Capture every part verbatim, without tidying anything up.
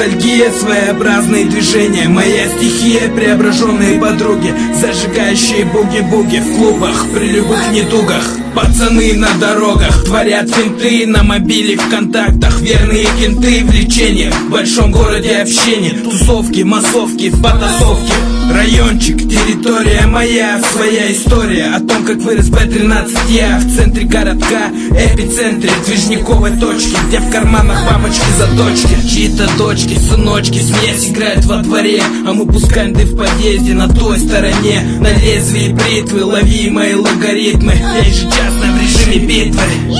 ностальгия, своеобразные движения. Моя стихия, преображенные подруги, зажигающие буги-буги в клубах при любых недугах. Пацаны на дорогах творят финты, на мобиле в контактах. Верные кенты в лечении, в большом городе общение. Тусовки, массовки, потасовки. Райончик, территория моя, своя история о том, как вырос бэ тринадцать я в центре городка, эпицентре движниковой точки, где в карманах бабочки-заточки. Чьи-то дочки, сыночки, смесь играют во дворе, а мы пускаем дым в подъезде на той стороне. На лезвии бритвы лови мои логаритмы, я ежечасно в режиме битвы.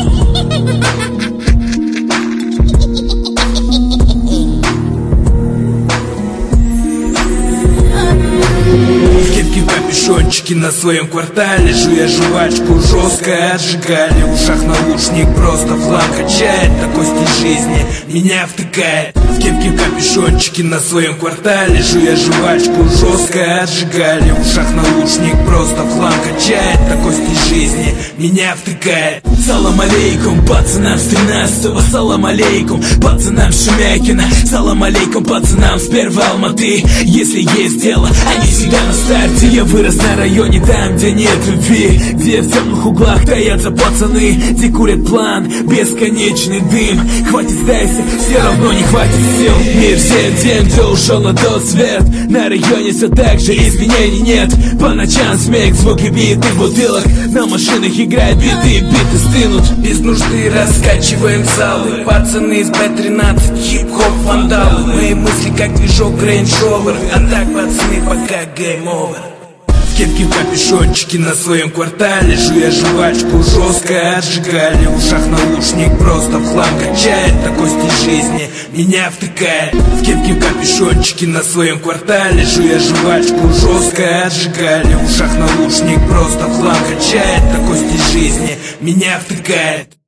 Капюшончики на своем квартале, жуя жвачку жестко отжигали. В ушах наушник, просто флаг качает. Такой стиль жизни меня втыкает. В кепке капюшончики на своем квартале, жуя жвачку жестко отжигали. В ушах наушник, просто флаг качает. Такой стиль жизни меня втыкает. Салам алейкум пацанам с тринадцатого, салам алейкум пацанам с Шемякина, салам алейкум пацанам с первой Алматы. Если есть дело, они всегда на старте. Я вырос на районе, там, где нет любви, где в темных углах таятся пацаны, где курят план, бесконечный дым. Хватит, сдайся, все равно не хватит сил. Мир все день, где ушел на тот свет. На районе все так же, изменений нет. По ночам смех, звуки битых бутылок. На машинах играют биты, биты стынут. Без нужды раскачиваем залы. Пацаны из бэ тринадцать, хип-хоп вандалы. Мои мысли как движок Range Rover. А так, пацаны, пока game over. В кепке капюшончики на своем квартале, жуя жвачку жестко отжигали. В ушах наушник, просто в хлам качает. Такой стиль жизни меня втыкает. В кепке капюшончики на своем квартале, жуя жвачку жестко отжигали. В ушах наушник, просто в хлам качает. Такой стиль жизни меня втыкает.